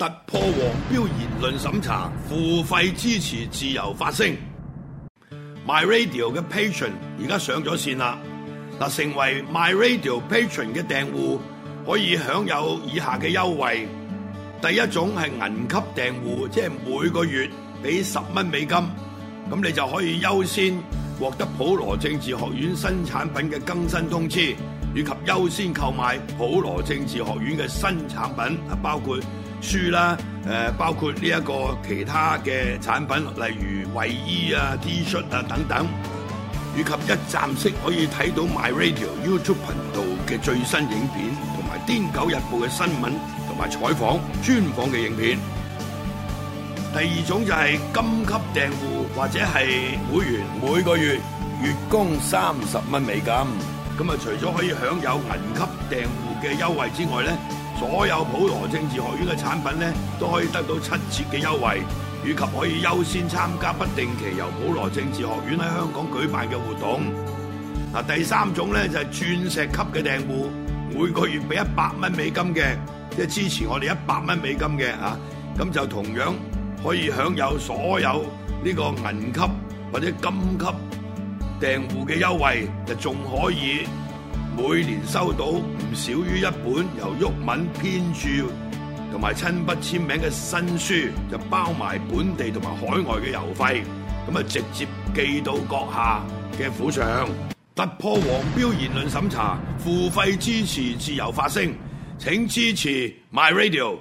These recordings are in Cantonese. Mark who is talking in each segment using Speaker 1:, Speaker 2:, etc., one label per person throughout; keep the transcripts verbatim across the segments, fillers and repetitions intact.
Speaker 1: 突破黃標言論審查，付費支持自由發聲。My Radio 嘅 Patron 而家上咗線啦，嗱，成為 My Radio Patron 嘅訂戶可以享有以下嘅優惠。第一種係銀級訂戶，即係每個月俾十蚊美金，咁你就可以優先獲得普羅政治學院新產品嘅更新通知，以及優先購買普羅政治學院嘅新產品，啊，包括書啦，誒，包括呢一個其他嘅產品，例如衛衣啊、T 恤啊等等，以及一站式可以睇到 My Radio YouTube 頻道嘅最新影片，同埋《癲狗日報》嘅新聞同埋採訪專訪嘅影片。第二種就係金級訂戶或者係會員，每個月月供三十蚊美金，咁啊，除咗可以享有銀級訂戶嘅優惠之外咧，所有普羅政治學院嘅產品咧都可以得到七折嘅優惠，以及可以優先參加不定期由普羅政治學院喺香港舉辦嘅活動。嗱，第三種咧就係鑽石級嘅訂戶，每個月俾一百蚊美金嘅，即係支持我哋一百蚊美金嘅啊，咁就同樣可以享有所有呢個銀級或者金級訂戶嘅優惠，就仲可以每年收到唔少於一本由毓民編著同埋親筆簽名嘅新書，就包埋本地同埋海外嘅郵費，咁啊直接寄到閣下嘅府上。突破黃標言論審查，付費支持自由發聲，請支持 My Radio。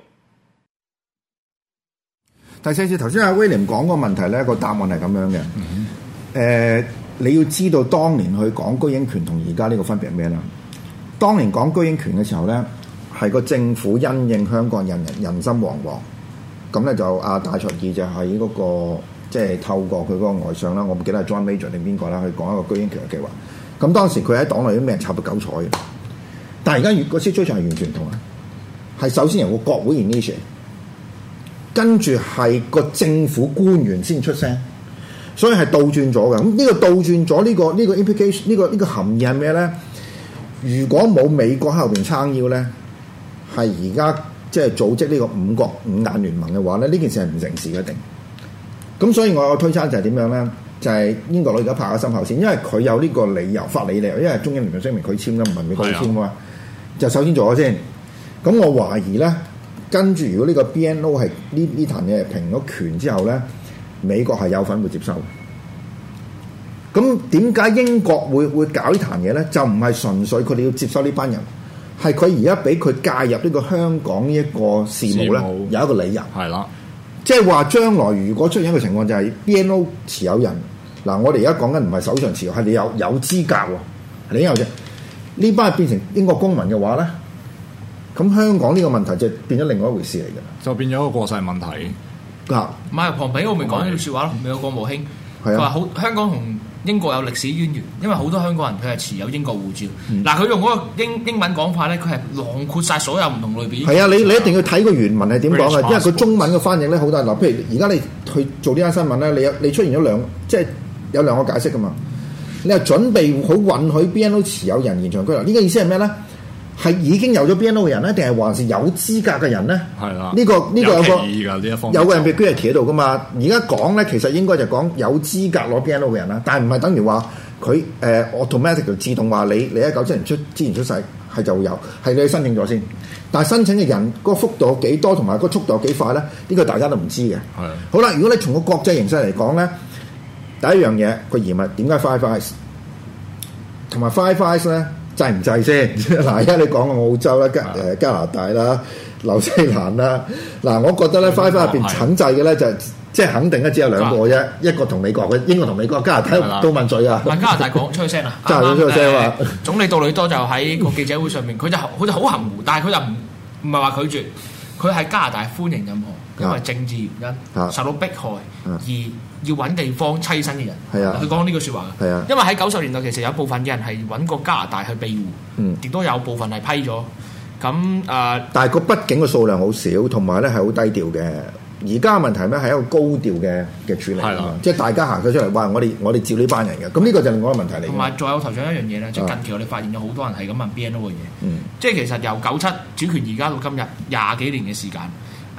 Speaker 2: 第四次頭先阿 William 講個問題咧，個答案係咁樣嘅。誒、嗯呃，你要知道當年去講居英權同而家呢個分別係咩啦？當年講居英權嘅時候咧，係個政府因應香港人人人心惶惶，咁咧就阿戴卓爾就喺嗰、那個即係、就是、透過佢嗰個外相啦，我唔記得係 John Major 定邊個啦，去講一個居英權嘅計劃。咁當時佢喺黨內都俾人插到九彩嘅，但係而家個 situation 係完全唔同啊！係首先由個國會 initiate，跟住係個政府官員先出聲，所以係倒轉咗嘅。咁呢個倒轉咗呢個呢、呢個 implication 呢個呢個含義係咩咧？如果冇美國喺後邊撐腰咧，係而家即係組織呢個五國五眼聯盟嘅話咧，呢件事係唔成事嘅一定。咁所以我有推測就係點樣咧？就係英國佬而家拍咗心口先，因為佢有呢個理由法理理由，因為中英聯盟聲明佢簽啦，唔係美國簽啊嘛，就首先做咗先。咁我懷疑咧，跟住如果呢個 B N O 係呢呢壇嘢平咗權之後咧，美國係有份會接收。咁點解英國會會搞呢壇嘢咧？就唔係純粹佢哋要接收呢班人，係佢而家俾佢介入呢個香港呢一個事務咧，務有一個理由係啦。即係話將來如果出現一個情況就係 B N O 持有人嗱，我哋而家講緊唔係手上持有，係你有有資格喎，你有啫。呢班係變成英國公民嘅話咧，咁香港呢個問題就變咗另外一回事嚟嘅啦，
Speaker 3: 就變咗一個過世問題。
Speaker 2: 嗱，
Speaker 4: 唔係龐比奧咪講呢句説話咯，美國國務卿佢話好香港同英國有歷史淵源，因為好多香港人佢係持有英國護照。嗱、嗯，佢用嗰個英英文講法咧，佢係囊括晒所有唔同類別。
Speaker 2: 係啊，你你一定要睇個原文係點講啊，因為佢中文嘅翻譯咧好大。嗱，譬如而家你去做呢單新聞咧，你有你出現咗兩，即係有兩個解釋噶嘛。你係準備好允許 B N O 持有人延長居留，呢、這個意思係咩咧？係已經有咗 B N O 嘅人咧，定係還是有資格嘅人咧？係啦，呢、這個呢、這個有個有，呢一方有個人被居係企喺度噶嘛。而家講咧，其實應該就講有資格攞 B N O 嘅人啦，但係唔係等於話佢誒 automatic 就自動話你你喺九七年出之前出世係就會有，係你申請咗先。但係申請嘅人嗰、那個幅度有幾多，同埋嗰個速度有幾快咧？呢、這個大家都唔知嘅。係好啦，如果你從個國際形勢嚟講咧，第一樣嘢個疑問點解 Five Eyes 同埋 Five Eyes 咧？制唔制先？嗱，而家你講澳洲啦、加誒加拿大啦、紐西蘭啦，嗱，我覺得咧 Five Eyes 入邊肯制嘅咧就即係肯定咧只有兩個啫，一個同美國嘅，英國同美國，加拿大都問罪啊！
Speaker 4: 加拿大講出去聲啦，
Speaker 2: 加拿大出去聲話，
Speaker 4: 總理杜魯多就喺個記者會上面，佢就好似好含糊，但係佢就唔唔係話拒絕，佢係加拿大歡迎任何因為政治原因受到迫害而要揾地方棲身嘅人，係啊，佢講呢句説話嘅，係啊，因為喺九十年代其實有部分嘅人係揾過加拿大去庇護，嗯，亦都有部分係批咗，咁誒，呃、但係個畢竟個數量好少，同埋咧係好低調嘅。而家嘅問題咧係一個高調嘅嘅處理，係即係大家行咗出嚟話我哋我哋照呢班人嘅，咁呢個就另外一個問題嚟。同埋再有頭上一樣嘢咧，即係近期我哋發現有好多人係咁問 B N O 嘅嘢，嗯，即係其實由九七主權而家到今日廿幾年嘅時間。誒、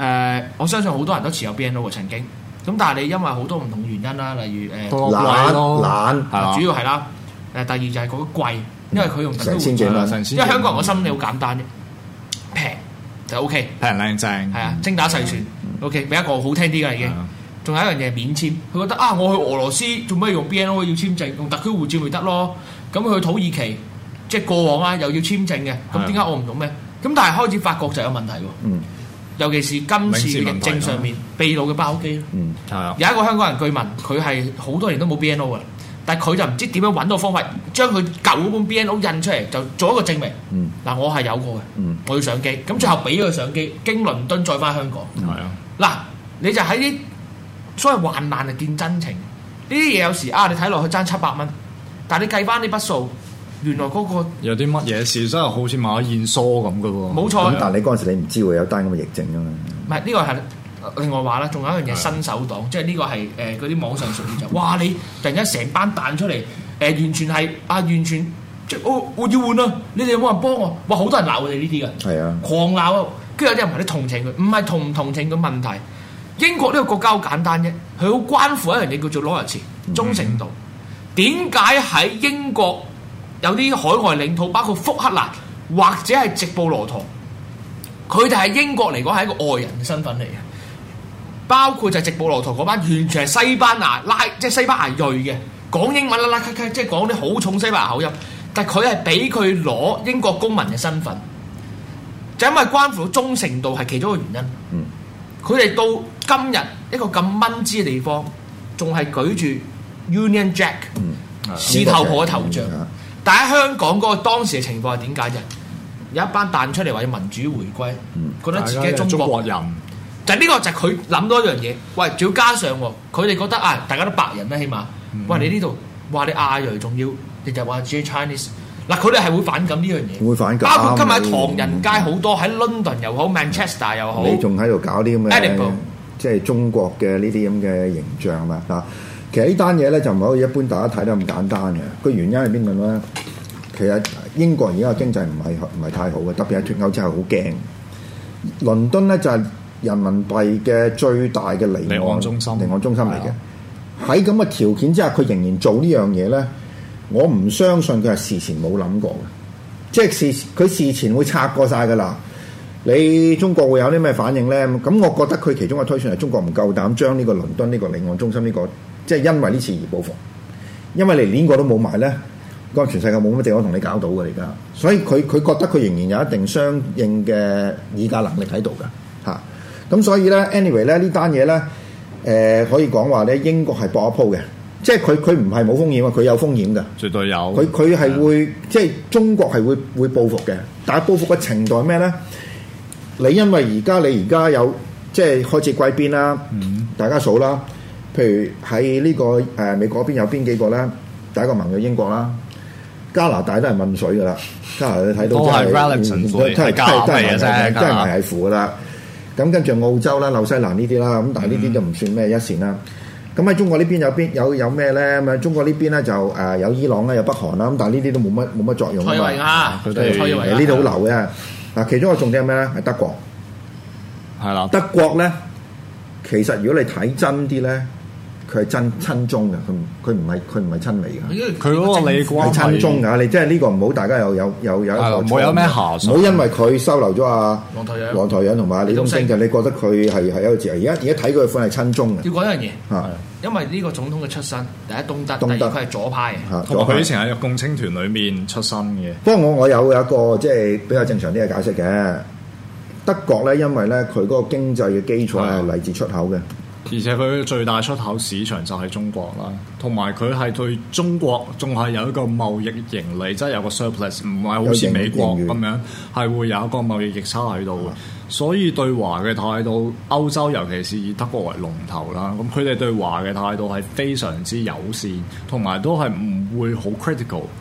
Speaker 4: 呃，我相信好多人都持有 B N O 嘅曾經。咁但係你因為好多唔同原因啦，例如誒、呃、
Speaker 2: 懶懶
Speaker 4: 懶，主要係啦。誒第二就係嗰個貴，因為佢用
Speaker 2: 成千幾蚊，
Speaker 4: 因為香港人個心理好簡單啫，平就 O K，
Speaker 3: 平靚正，
Speaker 4: 係啊，精打細算 O K，俾一個好聽啲嘅已經。仲有一樣嘢免簽，佢覺得啊，我去俄羅斯做咩用 B N O 要簽證，用特區護照咪得咯？咁佢去土耳其，即係過往啊又要簽證嘅，咁點解我唔用咩？咁但係開始發覺就有問題喎。嗯，尤其是今次嘅疫症上面秘魯嘅包機咯。嗯，係啊。有一個香港人據聞，佢係好多年都冇 B N O 嘅，但係佢就唔知點樣揾到方法，將佢舊嗰本 B N O 印出嚟，就做一個證明。嗯，嗱我係有過嘅，嗯，我要上機，咁最後俾咗佢上機，經倫敦再翻香港。係啊。嗱，你就喺啲所謂患難係見真情，呢啲嘢有時啊，你睇落去爭七百蚊，但係你計翻呢筆數，原來嗰個
Speaker 3: 有啲乜嘢事真係好似買咗燕梳咁嘅喎。冇
Speaker 4: 錯。
Speaker 2: 咁但係你嗰陣時你唔知會有單咁嘅疫症㗎嘛？
Speaker 4: 唔係呢個係另外話啦，仲有一樣嘢新手黨，即係呢個係誒嗰啲網上屬於就，哇！你突然間成班彈出嚟，誒、呃、完全係啊，完全即係我我要換啊！你哋有冇人幫我？哇！好多人鬧佢哋呢啲嘅，係啊，狂鬧啊！跟住有啲人唔係你同情佢，唔係同唔同情嘅問題。英國呢個國家好簡單啫，佢好關乎一樣嘢叫做 loyalty 忠誠度。點解喺英國有啲海外領土，包括福克蘭或者係直布羅陀，佢哋喺英國嚟講係一個外人嘅身份嚟嘅。包括就係直布羅陀嗰班完全係西班牙拉，即係西班牙裔嘅，講英文啦啦咔咔，即係講啲好重西班牙口音。但係佢係俾佢攞英國公民嘅身份，就因為關乎到忠誠度係其中一個原因。嗯。佢哋到今日一個咁蚊滋嘅地方，仲係舉住 Union Jack 士頭婆嘅頭像。嗯、但喺香港嗰個當時嘅情況係點解啫？有一班彈出嚟話要民主回歸，嗯、覺得自己係中國，中國人。就係呢個就係佢諗到一樣嘢。喂，仲要加上佢哋覺得啊，大家都白人啦，起碼。嗯、喂，你呢度話你亞裔，仲要你就話自己 Chinese。嗱，佢哋係會反感呢樣嘢，會反感。包括今日喺唐人街好多，喺 London 又好 ，Manchester 又好，
Speaker 2: 你仲喺度搞啲咁嘅，即係中國嘅呢啲咁嘅形象嘛？嗱，其實呢單嘢咧就唔係好似一般大家睇得咁簡單嘅。個原因係邊度咧？其實英國而家嘅經濟唔係唔係太好嘅，特別係脱歐之後好驚。倫敦咧就係人民幣嘅最大嘅離岸中心，離岸中心嚟嘅。喺咁嘅條件之下，佢仍然做呢樣嘢咧。我唔相信佢係事前冇諗過嘅，即係事佢事前會拆過晒㗎啦。你中國會有啲咩反應咧？咁我覺得佢其中嘅推算係中國唔夠膽將呢個倫敦呢個離岸中心呢個，即係因為呢次而報復，因為你連個都冇埋咧，個全世界冇乜地方同你搞到嘅而家，所以佢佢覺得佢仍然有一定相應嘅議價能力喺度㗎嚇。咁所以咧 ，anyway 咧呢單嘢咧，誒、呃、可以講話咧英國係搏一鋪嘅。即係佢佢唔係冇風險啊，佢有風險嘅，
Speaker 3: 絕對有。
Speaker 2: 佢佢係會的即係中國係會會報復嘅，但係報復嘅程度係咩咧？你因為而家你而家有即係開始歸邊啦，嗯、大家數啦。譬如喺呢、這個誒、呃、美國嗰邊有邊幾個咧？第一個盟友英國啦，加拿大都係問水噶啦，加拿大你睇到都係都係都係都係都係危係乎噶啦。咁跟住澳洲啦、紐西蘭呢啲啦，咁但係呢啲就唔算咩一線啦。咁喺中國呢邊有邊有有咩咧？咁啊，中國呢邊咧就誒、呃、有伊朗啦，有北韓啦。咁但係呢啲都冇乜冇乜作用啊嘛。退位啊！佢都係呢度好流嘅。嗱，其中一個重點係咩咧？係德國。係啦的。德國咧，其實如果你睇真啲咧，佢係真親中嘅，佢佢唔係佢唔係親美嘅。佢嗰個利關係親中㗎。你即係呢個唔好，大家有有有有一個錯。冇有咩下數？唔好因為佢收留咗阿黃台仰、黃台仰同埋李東昇就你覺得佢係係一個字。而家而家睇佢款係親中嘅。要講一樣嘢。係。因為呢個總統嘅出身，第一東德，東德第二佢係左派嘅，
Speaker 3: 同埋佢以前喺共青團裏面出身嘅。
Speaker 2: 不過我我有有一個即係比較正常啲嘅解釋嘅。德國咧，因為咧佢嗰個經濟嘅基礎係嚟自出口嘅，
Speaker 3: 而且佢最大出口市場就係中國啦。同埋佢係對中國仲係有一個貿易盈利，即係有個 surplus， 唔係好似美國咁樣係會有一個貿易逆差喺度。所以對華嘅態度，歐洲尤其是以德國為龍頭啦，咁佢哋對華嘅態度係非常之友善，同埋都係唔會好 critical，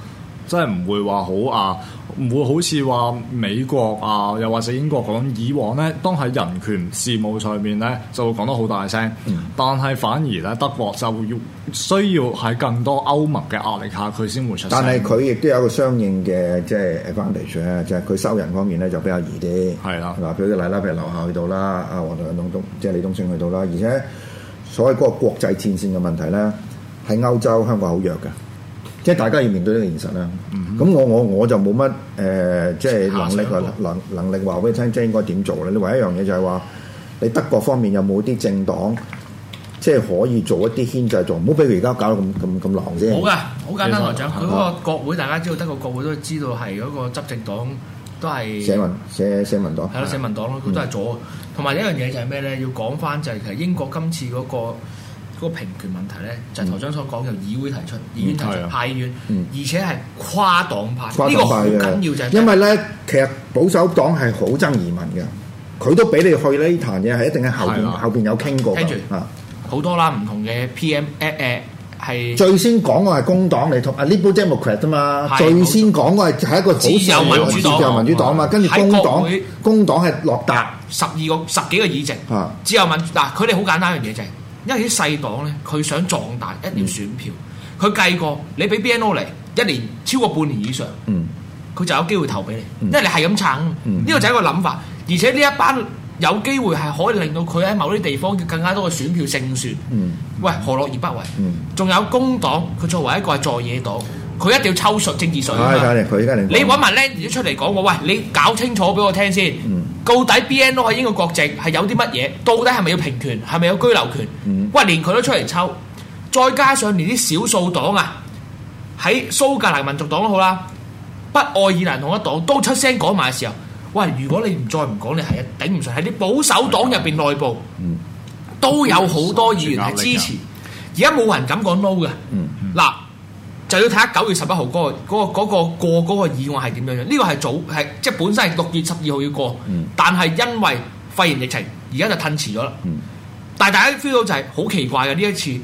Speaker 3: 即係唔會話好啊，唔會好似話美國啊，又或者英國講以往咧，當喺人權事務上面咧就會講得好大聲，嗯、但係反而咧德國就要需要喺更多歐盟嘅壓力下，佢先會出聲。
Speaker 2: 但係佢亦都有一個相應嘅即係 advantage 咧，就係佢收人方面咧就比較易啲。係啦的，嗱，舉個例啦，譬如劉霞去到啦，阿黃梁東即係李東昇去到啦，而且所謂嗰個國際戰線嘅問題咧，喺歐洲香港好弱嘅。即係大家要面對呢個現實啦。咁、嗯、我我我就冇乜誒，即係能力話能能力話俾你聽，即係應該點做咧？你唯一一樣嘢就係話，你德國方面有冇啲政黨，即係可以做一啲牽制作用，唔好俾佢而家搞到咁咁咁狼先。好
Speaker 4: 噶，好簡單台長，佢嗰個國會大家知道，德國國會都知道係嗰個執政黨都係社
Speaker 2: 民社社民黨。
Speaker 4: 係咯，社民黨咯，佢都係左。同埋、嗯、一樣嘢就係咩咧？要講翻就係其實英國今次嗰、嗰個。嗰個平權問題咧，就係頭先所講，由議會提出，議院提出，派院，而且係跨黨派，呢個好緊要就係。
Speaker 2: 因為咧，其實保守黨係好憎移民嘅，佢都俾你去呢壇嘢係一定喺後邊後邊有傾過。
Speaker 4: 聽住啊，好多啦，唔同嘅 P M 誒誒係。最
Speaker 2: 先講嘅係工黨嚟同啊 Liberal Democrat 啊嘛，最先講嘅係係一個
Speaker 4: 自由民主黨，
Speaker 2: 自由民主黨嘛，跟住工黨工黨係落達
Speaker 4: 十二個十幾個議席，自由民嗱佢哋好簡單一樣嘢就係。因為啲細黨咧，佢想壯大一條選票，佢、嗯、計過你俾 B N O 嚟一年超過半年以上，佢、嗯、就有機會投俾你，嗯、因為你係咁撐，呢、嗯、個就係一個諗法。而且呢一班有機會係可以令到佢喺某啲地方嘅更加多嘅選票勝算。嗯、喂，何樂而不為？仲、嗯、有工黨，佢作為一個係在野黨，佢一定要抽稅政治稅啊嘛。你揾埋僆兒出嚟講我，喂，你搞清楚俾我聽先。嗯到底 B N O 喺英國國籍係有啲乜嘢？到底係咪要平權？係咪有居留權？嗯、喂，連佢都出嚟抽，再加上連啲少數黨啊，喺蘇格蘭民族黨都好啦，北愛爾蘭同一黨都出聲講埋嘅時候，喂，如果你唔再唔講，你係頂唔順。喺啲保守黨入邊內部、嗯、都有好多議員係支持，而家冇人敢講 no 嘅。嗱、嗯。嗯就要睇下九月十一號嗰個嗰、嗰個嗰、嗰個過嗰個議案係點樣樣？呢、呢個係早係即係本身係六月十二號要過，嗯、但係因為肺炎疫情，而家就褪遲咗啦。嗯、但係大家 feel 到就係好奇怪嘅呢一次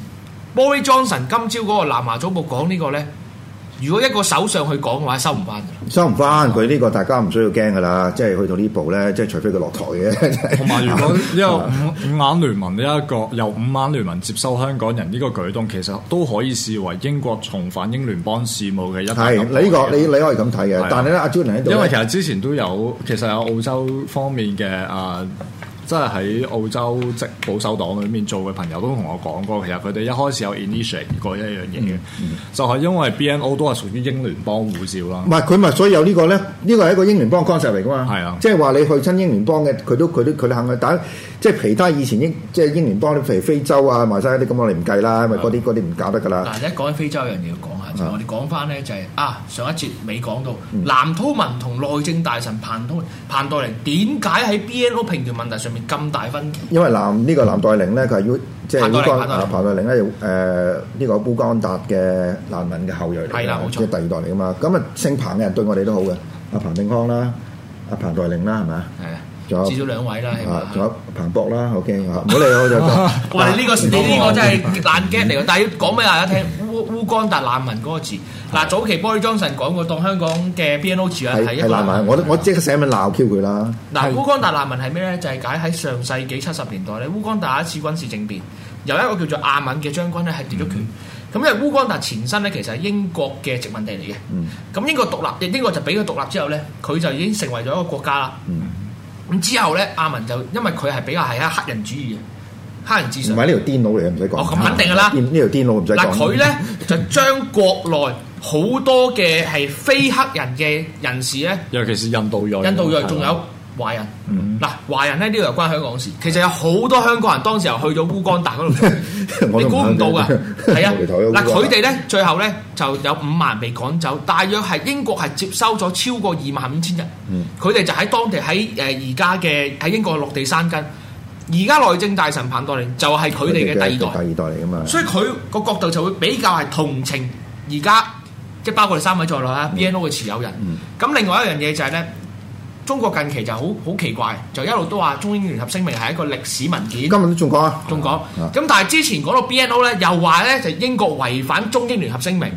Speaker 4: ，Boris Johnson 今朝嗰個南華早報講呢個咧，如果一個首相去講嘅話，收唔翻嘅。收唔翻佢呢個，大家唔需要驚噶啦。即係去到呢步咧，即係除非佢落台嘅。同埋如果呢個五五眼聯盟呢一個由五眼聯盟接收香港人呢個舉動，其實都可以視為英國重返英聯邦事務嘅一係你呢、呢個你你可以咁睇嘅。的但係咧，阿 Julian 喺度，因為其實之前都有其實有澳洲方面嘅啊。即係喺澳洲即保守黨裏面做嘅朋友都同我講過，其實佢哋一開始有 initiate 過一樣嘢嘅，嗯嗯、就係因為 B N O 都係屬於英聯邦護照啦。唔係佢咪所以有個呢個咧？呢個係一個英聯邦 concept 嚟噶嘛？係啊，即係話你去親英聯邦嘅，佢都佢都佢都肯去。但係即係其他以前英即係英聯邦，譬如非洲啊、埋晒啲咁，我哋唔計啦，因為嗰啲嗰啲唔搞得噶啦。但係一講起非洲有樣嘢要講下，就係、我哋講翻咧就係、是、啊上一節未講到藍韜文同內政大臣彭通彭黛玲點解喺 B N O 平權問題上面咁大分歧？因為藍呢、這個藍黛玲咧，佢係要即係烏干啊彭黛玲咧，誒呢、呃這個烏干達嘅難民嘅後裔嚟嘅，即係第二代嚟噶嘛。咁啊姓彭嘅人對我哋都好嘅，阿彭定康啦，阿彭黛玲啦，係咪啊？係啊。至少兩位啦，啊，仲有彭博啦 ，OK，唔好理我就。喂，呢個你呢個真係爛 get 嚟㗎，但係要講俾大家聽，烏烏干達難民嗰個字，嗱早期 Boris Johnson 講過，當香港嘅 B N O 字啊係一個難民，我我即刻寫文鬧 Q 佢啦。嗱，烏干達難民係咩咧？就係解喺上世紀七十年代咧，烏干達一次軍事政變，由一個叫做阿敏嘅將軍咧係奪咗權。咁因為烏干達前身咧其實係英國嘅殖民地嚟嘅，咁英國獨立，英國就俾佢獨立之後咧，佢就已經成為咗一個國家啦。咁之後咧，阿文就因為佢係比較係一黑人主義嘅黑人至上，唔係呢條癲佬嚟嘅，唔使講。哦，咁肯定㗎啦，呢條癲佬唔使講。嗱，佢咧就將國內好多嘅係非黑人嘅人士咧，尤其是印度裔、印度裔仲有華人。嗱，華人咧呢度又關香港事。其實有好多香港人當時候去咗烏干達嗰度做，你估唔到㗎。係啊，嗱，佢哋咧最後咧就有五萬人被趕走，大約係英國係接收咗超過二萬五千人。佢哋就喺當地喺誒而家嘅喺英國落地生根。而家內政大臣彭黛玲就係佢哋嘅第二代，第二代嚟㗎嘛。所以佢個角度就會比較係同情而家即係包括我哋三位在內啦 B N O 嘅持有人。咁另外一樣嘢就係咧。中國近期就好好奇怪，就一路都話中英聯合聲明係一個歷史文件。今日都仲講啊，仲講。咁但係之前講到 B N O 咧，又話咧就英國違反中英聯合聲明。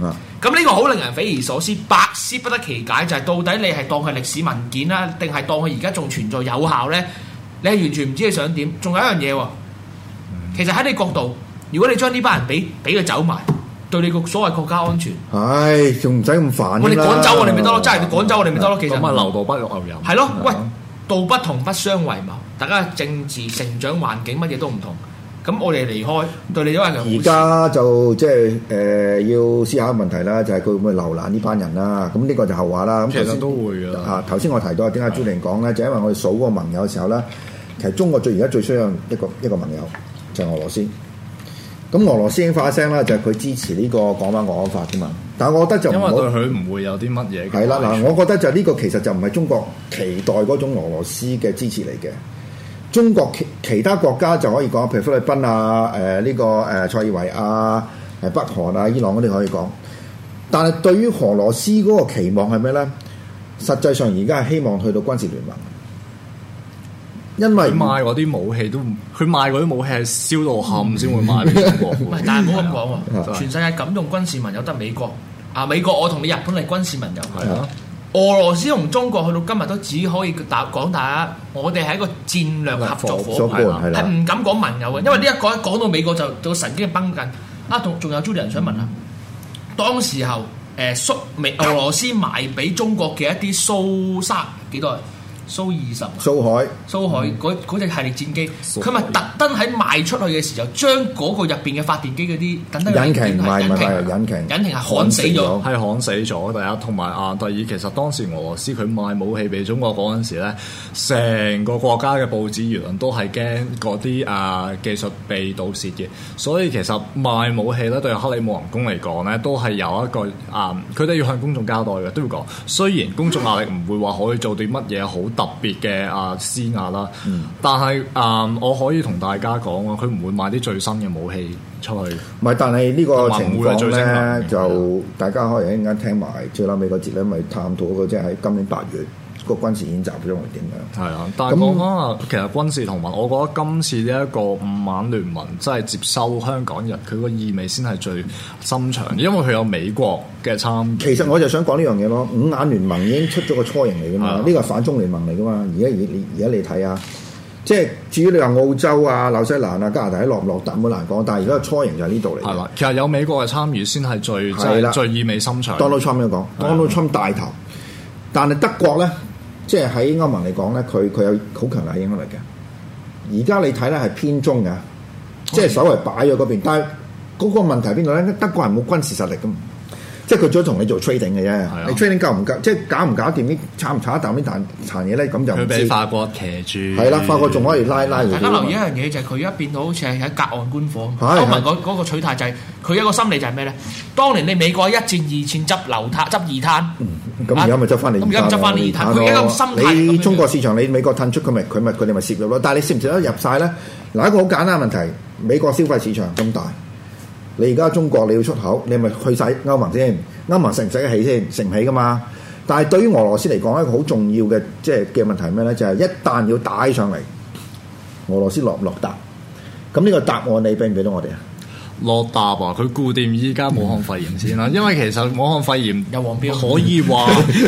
Speaker 4: 咁呢個好令人匪夷所思，百思不得其解，就係、是、到底你係當佢歷史文件啦，定係當佢而家仲存在有效咧？你係完全唔知你想點。仲有一樣嘢喎，其實喺你角度，如果你將呢班人俾俾佢走埋，對你個所謂國家安全，
Speaker 2: 唉，仲唔使咁煩。
Speaker 4: 我哋趕走我哋咪得咯，真係你趕走我哋咪得咯。其實
Speaker 3: 咁啊，留道不入牛人。
Speaker 4: 係咯，喂，道不同不相為謀，大家政治成長環境乜嘢都唔同。咁我哋離開對你都係
Speaker 2: 而家就即係誒要思考問題啦，就係佢會唔會留難呢班人啦？咁呢個就後話啦。咁
Speaker 3: 其實都會㗎。
Speaker 2: 啊，頭先我提到點解朱玲講咧，就因為我哋數嗰個盟友嘅時候咧，其實中國最而家最需要一個一個盟友就係俄羅斯。咁俄羅斯已經發聲啦，就係佢支持呢個港版國安法㗎嘛。但係我覺得就唔好，
Speaker 3: 因為對佢唔會有啲乜嘢。
Speaker 2: 係啦，嗱，我覺得就呢個其實就唔係中國期待嗰種俄羅斯嘅支持嚟嘅。中國其其他國家就可以講，譬如菲律賓啊、誒、呃、呢、這個誒、呃、塞爾維亞、誒北韓啊、伊朗嗰啲可以講。但係對於俄羅斯嗰個期望係咩咧？實際上而家係希望去到軍事聯盟，因為
Speaker 3: 賣嗰啲武器都唔，佢賣嗰啲武器係燒到冚先會賣俾中國。
Speaker 4: 唔係，但係唔好咁講喎，全世界敢用軍事盟友得美國啊！美國我同你日本係軍事盟友。係啊。俄羅斯同中國去到今日都只可以答講大家，我哋係一個戰略合作伙伴，係唔敢講盟友嘅，因為呢一講講到美國就就神經繃緊。啊，仲仲有 Julian 想問下，當時候誒蘇美俄羅斯賣俾中國嘅一啲蘇三幾多？蘇二十、
Speaker 2: 蘇海、
Speaker 4: 蘇海嗰嗰隻系列戰機，佢咪特登喺賣出去嘅時候，將嗰個入邊嘅發電機嗰啲等等
Speaker 2: 引擎唔係唔係引擎，
Speaker 4: 引擎係焊死咗，
Speaker 3: 係焊死咗。第一，同埋啊，第二，其實當時俄羅斯佢賣武器俾中國嗰陣時咧，成個國家嘅報紙輿論都係驚嗰啲啊技術被盜竊嘅，所以其實賣武器咧對克里姆林宮嚟講咧，都係有一個啊，佢哋要向公眾交代嘅，都要講。雖然公眾壓力唔會話可以做啲乜嘢好特別嘅啊施壓啦，嗯、但係啊、呃，我可以同大家講啊，佢唔會買啲最新嘅武器出去。
Speaker 2: 唔係，但係呢個情況咧，就大家可以一陣間聽埋最後尾個節咧，咪探討嗰個即係喺今年八月個軍事演習將會點樣？係
Speaker 3: 啊，但係講翻啊，其實軍事同盟，我覺得今次呢一個五眼聯盟真係接收香港人，佢個意味先係最深長，因為佢有美國嘅參與。
Speaker 2: 其實我就想講呢樣嘢咯，五眼聯盟已經出咗個雛形嚟噶嘛，呢個係反中聯盟嚟噶嘛。而家而而家你睇下，即係至於你話澳洲啊、紐西蘭啊、加拿大落唔落得好難講，但係而家個雛形就係呢度嚟。係啦，
Speaker 3: 其實有美國嘅參與先係最係啦，最意味深長。
Speaker 2: Donald Trump 都講，Donald Trump 帶頭，但係德國咧。即係喺歐盟嚟講咧，佢佢有好強大影響力嘅。而家你睇咧係偏中嘅，嗯、即係稍微擺咗嗰邊。但係嗰個問題邊度咧？德國人冇軍事實力㗎嘛，即係佢想同你做 trading 嘅啫。的你 trading 夠唔夠？即係搞唔搞掂啲炒唔炒得啖啲殘殘嘢咧？咁就唔知。佢
Speaker 3: 俾法國騎住。
Speaker 2: 係啦，法國仲可以拉拉。
Speaker 4: 大家留意一樣嘢就係佢而家變到好似係喺隔岸觀火。歐盟嗰嗰個取態就係佢一個心理就係咩咧？當年你美國一戰二戰執流灘執二灘。嗯
Speaker 2: 咁而家咪執翻你二灘咯，
Speaker 4: 佢而家咁心態。
Speaker 2: 你中國市場，你美國褪出佢咪佢咪佢哋咪攝入咯。但係你攝唔攝得入晒咧？嗱，一個好簡單嘅問題，美國消費市場咁大，你而家中國你要出口，你咪去晒歐盟先，歐盟食唔食得起先？食唔起噶嘛？但係對於俄羅斯嚟講，一個好重要嘅即係嘅問題係咩咧？就係、是、一旦要打起上嚟，俄羅斯落唔落答？咁呢個答案你俾唔俾到我哋啊？
Speaker 3: 落答啊！佢固掂依家武漢肺炎先啦，因為其實武漢肺炎
Speaker 4: 有黃標，
Speaker 3: 可以話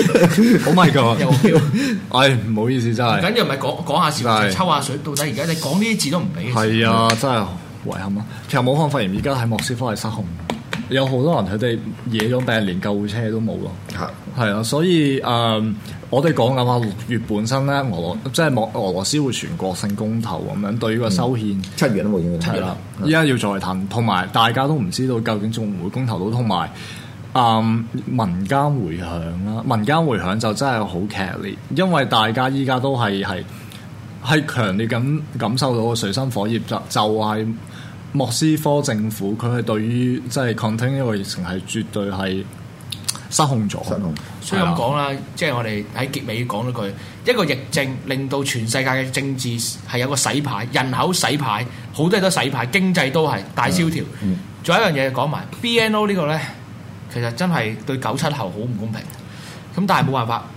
Speaker 3: ，Oh my god！
Speaker 4: 有黃標，
Speaker 3: 唉，唔好意思，真係。
Speaker 4: 緊要唔係講講下笑，抽下水。到底而家你講呢啲字都唔俾？
Speaker 3: 係啊，真係遺憾啊！其實武漢肺炎而家喺莫斯科係失控，有好多人佢哋惹咗病，連救護車都冇咯。係係啊，所以誒、呃，我哋講緊話六月本身咧，俄羅即係莫俄羅斯會全國性公投咁樣，對於個修憲
Speaker 2: 七月都冇影嘅。
Speaker 3: 係啦，依家要再褪，同埋大家都唔知道究竟仲唔會公投到，同埋誒民間迴響啦，民間迴響就真係好劇烈，因為大家依家都係係係強烈咁感受到個水深火熱，就就係莫斯科政府佢係對於即係 contain 呢個疫情係絕對係失控咗，失控。
Speaker 4: 所以咁講啦，即係我哋喺結尾講咗句，一個疫症令到全世界嘅政治係有個洗牌，人口洗牌，好多嘢都洗牌，經濟都係大蕭條。仲、嗯、有一樣嘢講埋 B N O 呢個咧，其實真係對九七後好唔公平。咁但係冇辦法，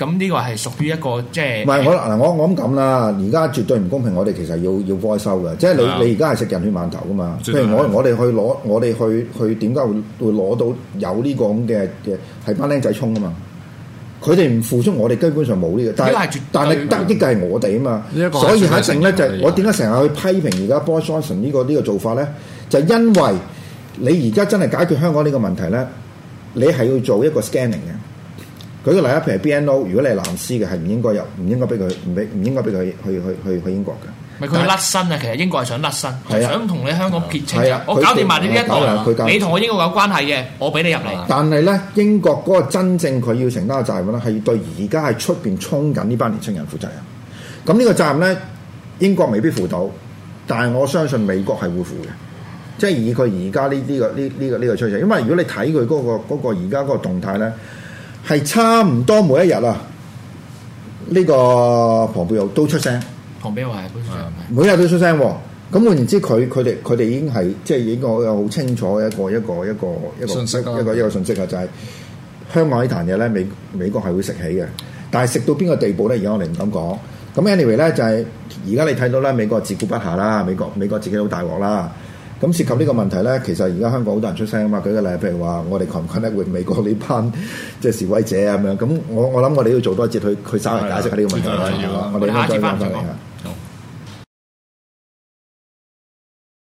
Speaker 4: 咁呢個係屬於一個即係
Speaker 2: 唔係我嗱我我咁講啦，而家絕對唔公平，我哋其實要要 voice 收嘅，即係你、啊、你而家係食人血饅頭噶嘛？譬如我我哋去攞我哋去去點解會會攞到有呢個咁嘅嘅係班僆仔衝啊嘛？佢哋唔付出，我哋基本上冇呢個，但係但係得益嘅係我哋啊嘛，所以肯定咧就係我點解成日去批評而家 Boris Johnson 呢個呢個做法咧？就係因為你而家真係解決香港呢個問題咧，你係要做一個 scanning 嘅。舉個例啊，譬如 B N O， 如果你係藍絲嘅，係唔應該有，唔應該俾佢，唔俾唔應該俾佢去去去去英國嘅。
Speaker 4: 咪佢甩身啊！其實英國係想甩身，
Speaker 2: 係啊，
Speaker 4: 想同你香港撇清。
Speaker 2: 係啊，
Speaker 4: 我搞掂埋你呢一個，你同我英國有關係嘅，我俾你入嚟。
Speaker 2: 但係咧，英國嗰個真正佢要承擔嘅責任咧，係對而家係出邊衝緊呢班年青人負責任。咁呢個責任咧，英國未必負到，但係我相信美國係會負嘅。即係以佢而家呢呢個呢呢個呢個趨勢，因為如果你睇佢嗰個嗰個而家嗰個動態咧，係差唔多每一日啊，呢個龐貝奧都出聲。
Speaker 4: 龐貝奧係
Speaker 2: 每日都出聲喎，咁換言之，佢佢哋佢哋已經係即係已經有好清楚嘅一個一個一個一個
Speaker 3: 信息、啊、
Speaker 2: 一個一個信息啊，就係、是、香港呢壇嘢咧，美美國係會食起嘅，但係食到邊個地步咧？而家我哋唔敢講。咁 anyway 咧，就係而家你睇到咧，美國自顧不暇啦，美國美國自己好大鑊啦。咁涉及呢個問題咧，其實而家香港好多人出聲啊嘛。舉個例，譬如話我哋 connect with 美國呢班即係示威者咁樣。咁我我諗我哋要做多一節去去稍微解釋下呢個問題啦。我哋下一節翻嚟啊。